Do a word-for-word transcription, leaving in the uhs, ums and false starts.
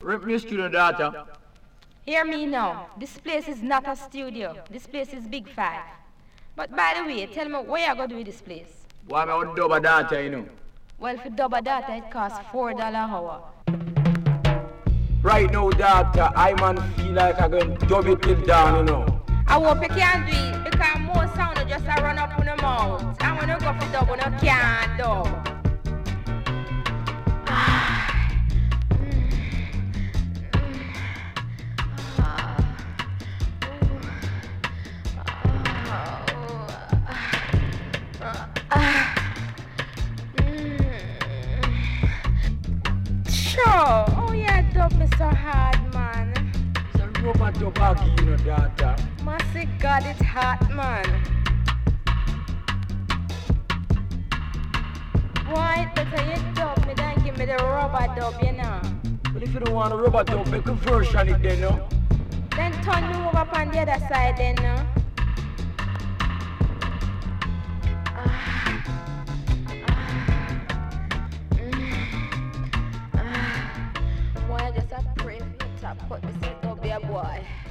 Rip me studio data. Hear me now. This place is not a studio. This place is Big Five. But by the way, tell me where you going to do with this place? Why me would double data, you know? Well, for double data, it costs four dollars an hour. Right now, data, I man feel like I'm going to dub it till down, you know. I hope you can do it because more sound will just a run up on the mouth. And when you go for double, you can't dub. Sure. Oh yeah, dub me so hard, man. It's a rubber dub again, you know, data. Massy God, it's hot, man. Why? Better you dub me than give me the rubber dub, you know. But if you don't want a rubber dub, make a version it then, no? Then turn me over on the other side, then, no? Boy, I just a pray for the top cut, this is no be a boy.